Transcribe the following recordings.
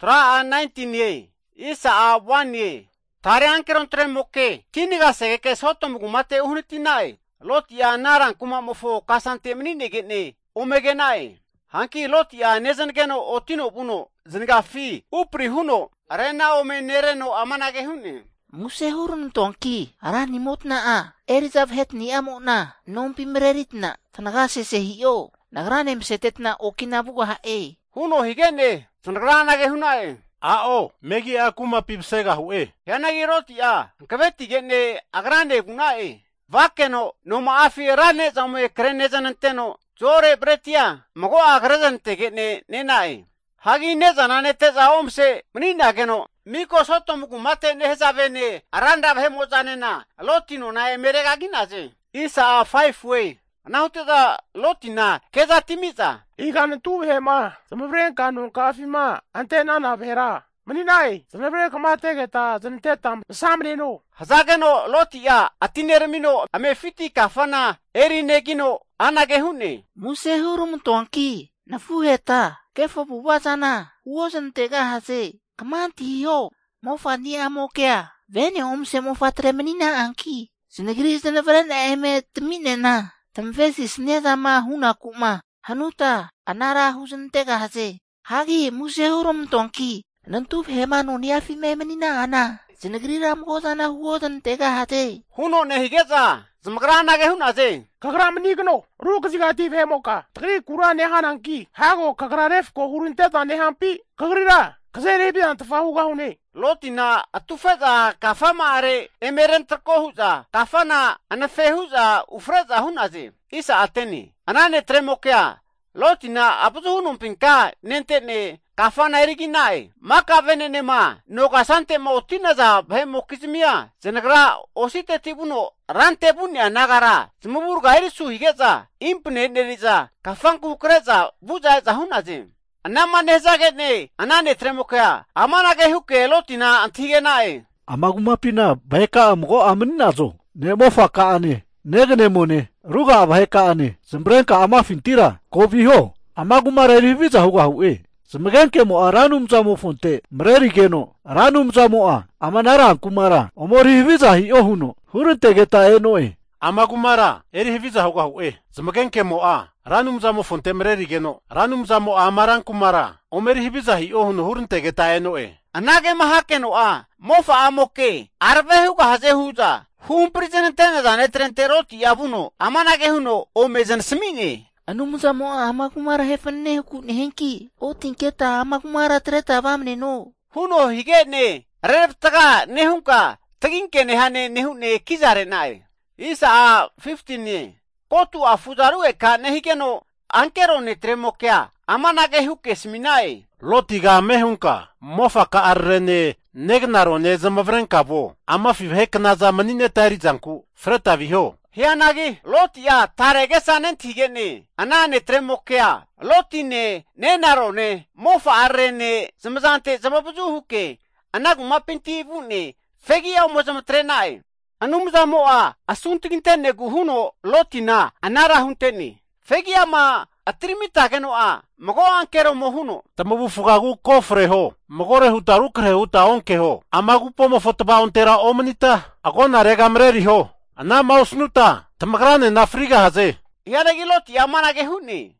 Tra 19 ye. Isa 1 ye. Tare ankeron tren moke. Kiniga sege sotom gumate uhnitinai. Lot ya naran kuma mofo kasante menine gene. Omegenai. Hanki lot ya nezen geno otino buno. Zenga fi. Upri huno. Arena ome nereno amanage hune. Muse hurun tongki. Arani motna a. Erizav het ni amona. Nompi mereritna. Tanagase se hiyo. Nagranem setetna okinabuga hae. Huno higene. Tanagranage hunae. Ao, megi akuma pipsega hue. Yanagi roti a. Kabeti gene agrane gunae. Vakeno no maafi rane zame krene zananteno. Jore bretia. Mago agrezante gene nenae. Hagi nezanane teza omse. Menina geno. Miko soto mugumate nehezavene. Aranda vhemozanena. Lotino na emerega ginaze. Isa 5 way. Nauteza lotina keza timiza. Ikan tu hema. Semevren kanun kafi ma. Antena na vera. Meninai. Semevren kamate geta zentetam samreno. Hazageno lotia atinermino ame fiti kafana erinegino anagehune. Muse hurum tongki. Nafuheta. Kefo buwazana. Uozentega hase. Kamanti hiyo. Mofa ni amokea. Vene omse mofa tremenina anki. Sinegris de nevren eme teminena. Tamvesi sneda ma huna kuma. Hanuta, anara huzentega hase. Hagi muse hurum tongki. Nantu hema no niafi memenina ana. Sinegriram gozana huozentega hase. Huno nehigeza. Zamagrana ge hunaze. Kagra menigno. Ruk zigati vemoka. Tri kura nehananki. Hago kagra ref ko hurinteta nehampi. Kagrira. Kazere bian tafahuga hune. Lotina atufeza kafama are emeren terkohuza. Kafana anafehuza ufreza hunaze. Isa ateni. Anane tremokea. Lotina apuzu hunum pinka nentene kafana eriginae. Maka venene ma. Nogasante mautina za bhemokizmia. Zenagra osite tibuno rante bunya nagara. Zmuburga erisu higeza. Impne neriza. Kafanku ukreza buza za hunaze. Anama nezagene anane tremokea. Amanage huke lotina antigenae. Amagumapina baika amgo aminnazo. Nemofa kaane. Negene mone. Ruga baika ane. Sembrenka ama fintira. Koviho. Amagumare riviza huga hue. Semgenke mo aranum zamo fonte. Mreri geno. Aranum zamo amanara kumara. Omori hiviza hi ohuno. Hurente geta enoe. Amagumara eri hiviza huga hue. Semgenke mo ranum zamo fonte mreri geno. Ranum zamo amaran kumara. Omeri hiviza hi ohuno hurente geta enoe. Anage mahakeno mofa amoke. Arve huga haze huza. Hum presidente zane trenteroti abuno. Amanage huno omezen smine. Anumuza mo amakumara hefenne ku nehenki. O tinketa amakumara treta vamne no. Huno higene. Reptaga nehunka. Taginke nehane nehune kizare nae. Isa 15 ye. Kotu afuzaru eka nehigeno. Ankero ne tremokea. Amanage huke sminae. Lotiga mehunka. Mofa ka arrene. Negnaro ne zamavrenka vo. Ama fivhekna za manine tari zanku. Freta viho. Hianagi lotia taregesa nentigene. Anane tremokea. Lotine nenaro ne. Mofa arrene. Zamazante zamabuzu huke. Anagu mapinti vune. Fegia umozamtrenae. Anumza moa. Asuntigintene guhuno lotina. Anara hunteni. Fegia ma. Atrimita geno mago ankero mohuno. Tamabu fugagu kofre ho. Magore hutaru kre huta onke ho. Amagu pomo fotaba ontera omanita. Agona rega mreri ho. Ana mausnuta. Tamagrane na friga haze. Yanagi loti amanage huni.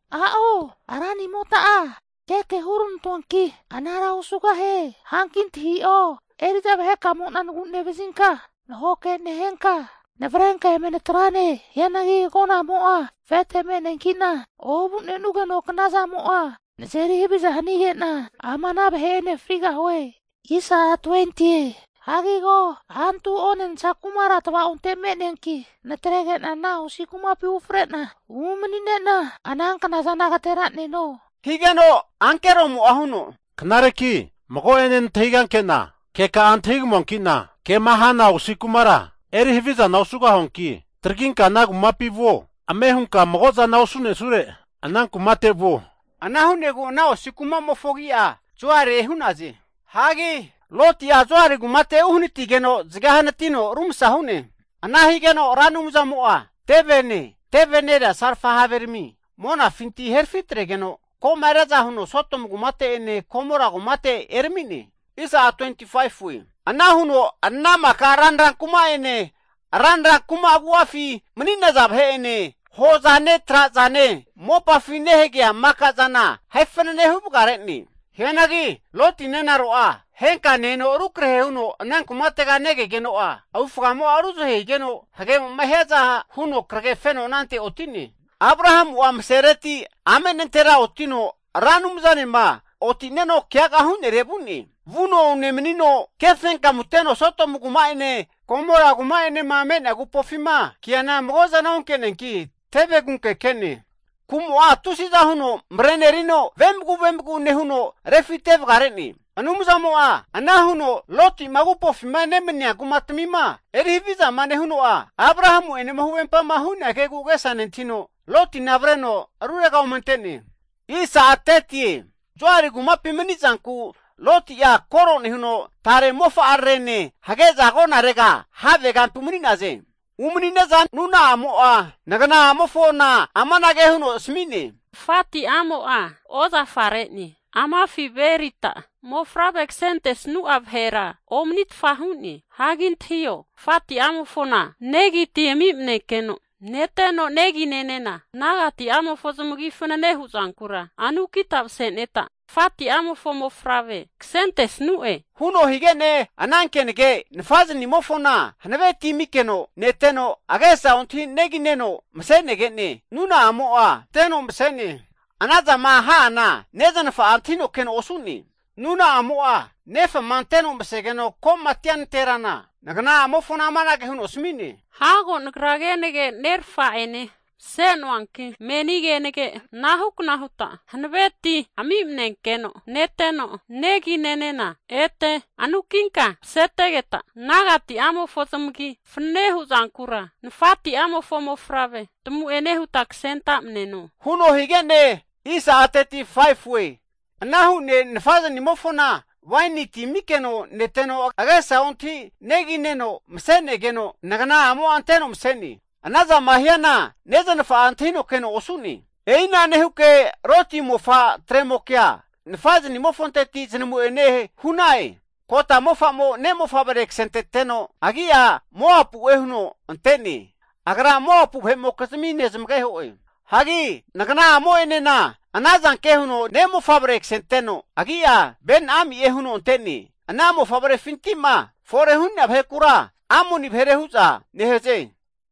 Arani mota Keke hurun tonki. Anara usuga he. Hankin tiyo. Erita beheka munan gunne bezinka. Nahoke nehenka. Nefrenka emenetrane. Yanagi gona moa. Fete menenkina. Obu nenuga no kanaza moa. Neseri hibiza hanigena. Amana behene friga hoe. Isa 20. Hagigo. Antu onen sakumara tawa unte menenki. Netregen ana usikuma pi ufretna. Umeninena. Anang kanaza nagaterat neno. Higeno ankero mo ahuno. Knareki. Mago enen teigan kena. Keka antig monkina. Ke mahana usikumara. Eri hiviza nausuga honki. Terginka nagu mapi vo. Amehunka mogoza nausune sure. Anan kumate vo. Anahunego nao sikuma mofogia. Zuare hunaze. Hagi lotia zuare gumate uhnitigeno zigahanatino rumsahune. Anahigeno ranumza moa. Tevene da sarfa havermi. Mona finti herfitregeno ko mareza huno Sodom gumate ene Gomora gumate ermini. Isa 25 wi. Ana huno anna maka ranrang kuma ene ranrang kuma guafi menina zab he ene hozane trazane mopa fine hegia maka zana hefene hubgaretni. Henagi loti nena roa henka neno rukre huno nan kumate ga nege genoa au famo aruzo he geno hage maheza huno krage feno nante otini. Abraham wa msereti amenentera otino ranum zanema otineno kyaga hunne rebuni. Vuno une menino kethen kamuteno Sodom gumaine Gomora gumaine mamena gupofima kiana mgoza na unkenenki tebe gunke kene kumwa tusiza huno mrenerino vemgu nehuno refitev gareni anumzamoa ana huno loti magupofima nemenya gumatmima eriviza mane huno Abrahamu ene mahuempa mahuna ke gugesanentino loti navreno arurega umenteni isa ateti joari gumapi menizanku loti ya koroni huno tare mofa arrene hageza gona rega have gantumuninaze umuninaza nuna amoa nagana amofona amanage huno smini fati amoa oza faretni ama fiberita mofrabek sentes nu abhera omnit fahuni hagin thio fati amofona negi tiemipne keno neteno negi nenena nagati amofozumugi funa nehuzankura anu kitab seneta fati amofomo frave ksentes nue huno higene anankenege nfazni mofona hanave timikeno neteno agesa onti negineno msenegene nuna amoa teno msene anaza mahana nezan fa antino keno osuni nuna amoa nefa manteno msegeno komatian terana nagana amofona manage huno smini hago ngragenege nerfa ene senwanki menigenege nahuta hanveti amimnenkeno neteno negi nenena ete anukinka setegeta nagati amofozumgi fnehu zankura nfati amofomo frave tumu enehu taksenta mneno huno higene isa ateti 5 we nahu ne nfaza mofona waini timikeno neteno agesa onti negi neno msenegeno nagana amo anteno mseni anaza mahiana nezan fa antino keno osuni eina nehuke roti mofa tremokia nfazni mofonte tiznimu ene hunai kota mofa mo nemo fabrek senteteno agia moapu ehuno anteni agra moapu hemo kasmine zmgeho hagi nagana mo enena anazan kehuno nemo fabrek senteno agia ben ami ehuno anteni anamo fabrek fintima fore hunna bhekura amuni bherehuza neheze